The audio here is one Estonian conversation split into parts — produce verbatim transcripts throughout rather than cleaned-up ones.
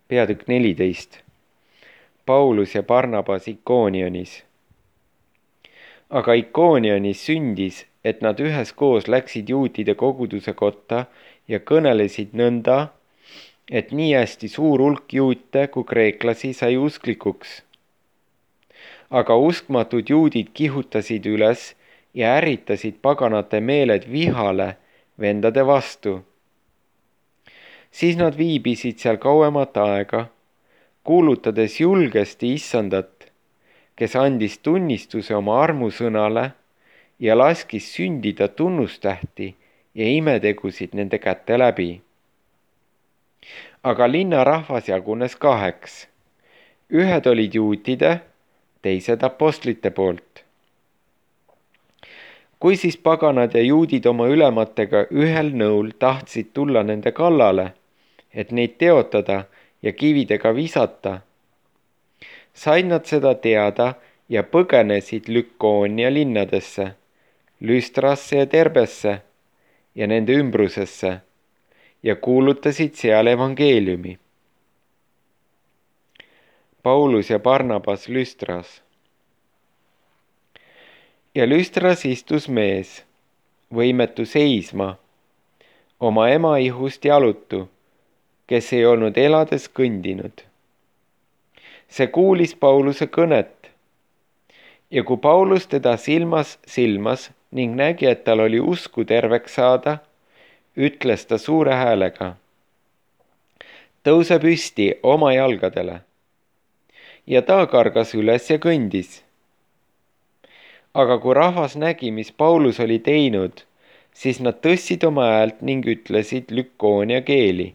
peatükk neliteist. Paulus ja Barnabas Ikoonionis. Aga Ikoonionis sündis, et nad üheskoos läksid juutide koguduse kotta ja kõnelesid nõnda, et nii hästi suur hulk juute kui kreeklasi sai usklikuks. Aga uskmatud juudid kihutasid üles ja ärritasid paganate meeled vihale vendade vastu. Siis nad viibisid seal kauemat aega, kuulutades julgesti Issandat, kes andis tunnistuse oma armusõnale ja laskis sündida tunnustähti ja imetegusid nende käte läbi. Aga linnarahvas jagunes kaheks. Ühed olid juutide, teised apostlite poolt. Kui siis paganad ja juudid oma ülematega ühel nõul tahtsid tulla nende kallale, et neid teotada ja kividega visata, said nad seda teada ja põgenesid Lykoonia linnadesse, Lüstrasse ja Terbesse ja nende ümbrusesse ja kuulutasid seal evangeeliumi. Paulus ja Barnabas Lüstras. Ja Lüstras istus mees, võimetu seisma, oma ema ihust jalutu, kes ei olnud elades kõndinud. See kuulis Pauluse kõnet ja kui Paulus teda silmas silmas ning nägi, et tal oli usku terveks saada, ütles ta suure häälega: tõuse püsti oma jalgadele. Ja ta kargas üles ja kõndis. Aga kui rahvas nägi, mis Paulus oli teinud, siis nad tõstsid oma häält ning ütlesid Lykoonia keeli: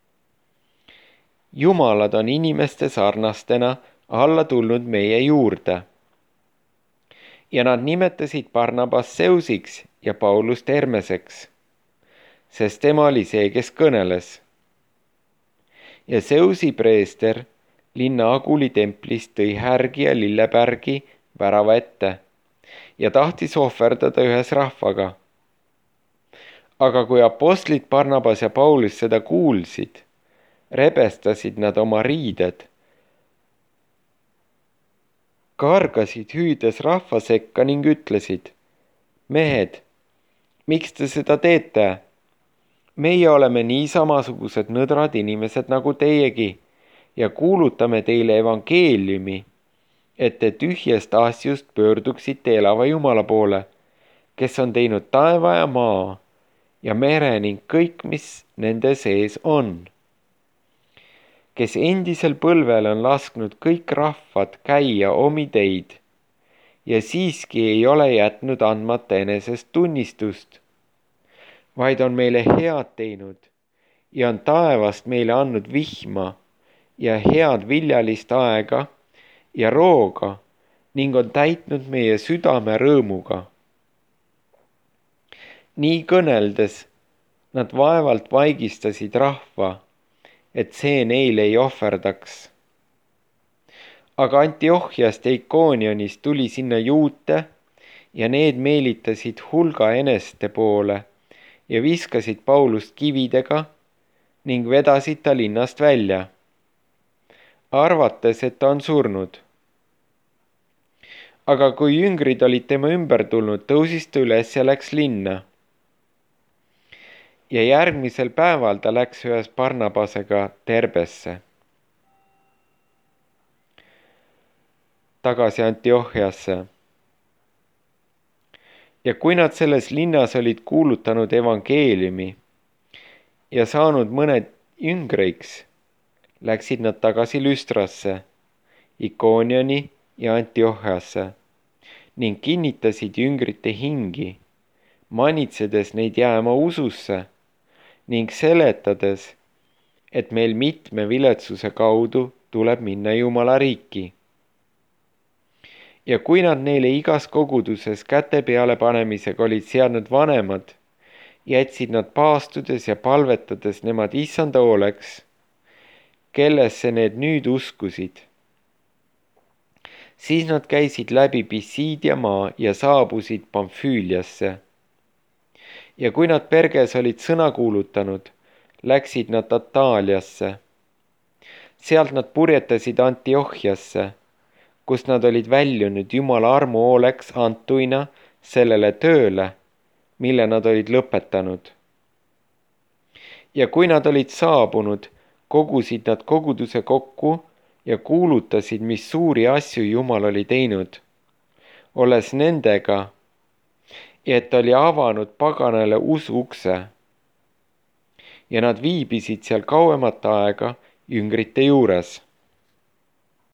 Jumalad on inimeste sarnastena alla tulnud meie juurde. Ja nad nimetasid Barnabas Seusiks ja Paulust Hermeseks, sest tema oli see, kes kõneles. Ja Seusi preester linna Aguli templist tõi härgi ja lillepärgi värava ette ja tahtis ohverdada ühes rahvaga. Aga kui apostlid Barnabas ja Paulus seda kuulsid, rebestasid nad oma riided, kargasid hüüdes rahva sekka ning ütlesid: mehed, miks te seda teete? Meie oleme nii samasugused nõdrad inimesed nagu teiegi ja kuulutame teile evangeeliumi, et te tühjest asjust pöörduksite elava Jumala poole, kes on teinud taeva ja maa ja mere ning kõik, mis nende sees on, kes endisel põlvel on lasknud kõik rahvad käia omi teid ja siiski ei ole jätnud andmata enesest tunnistust, vaid on meile head teinud ja on taevast meile andnud vihma ja head viljalist aega ja rooga ning on täitnud meie südame rõõmuga. Nii kõneldes nad vaevalt vaigistasid rahva, et see neile ei ohverdaks. Aga Antiochiast ja Ikoonionist tuli sinna juute ja need meelitasid hulga eneste poole ja viskasid Paulust kividega ning vedasid ta linnast välja, arvates, et ta on surnud. Aga kui jüngrid olid tema ümber tulnud, tõusis ta üles ja läks linna. Ja järgmisel päeval ta läks ühes Barnabasega Terbesse. Tagasi Antiochiasse. Ja kui nad selles linnas olid kuulutanud evangeeliumi ja saanud mõned jüngriks, läksid nad tagasi Lüstrasse, Ikoonioni ja Antiochiasse ning kinnitasid jüngrite hingi, manitsedes neid jääma ususse ning seletades, et meil mitme viletsuse kaudu tuleb minna Jumala riiki. Ja kui nad neile igas koguduses käte peale panemisega olid seadnud vanemad, jätsid nad paastudes ja palvetades nemad Issanda hooleks, kellesse need nüüd uskusid. Siis nad käisid läbi Pisiidia maa ja saabusid Pamfüüliasse. Ja kui nad Perges olid sõna kuulutanud, läksid nad Ataaliasse. Sealt nad purjetasid Antiochiasse, kus nad olid väljunud Jumala armu hooleks antuina sellele tööle, mille nad olid lõpetanud. Ja kui nad olid saabunud, kogusid nad koguduse kokku ja kuulutasid, mis suuri asju Jumal oli teinud, olles nendega, et oli avanud paganale usu ukse. Ja nad viibisid seal kauemat aega jüngrite juures.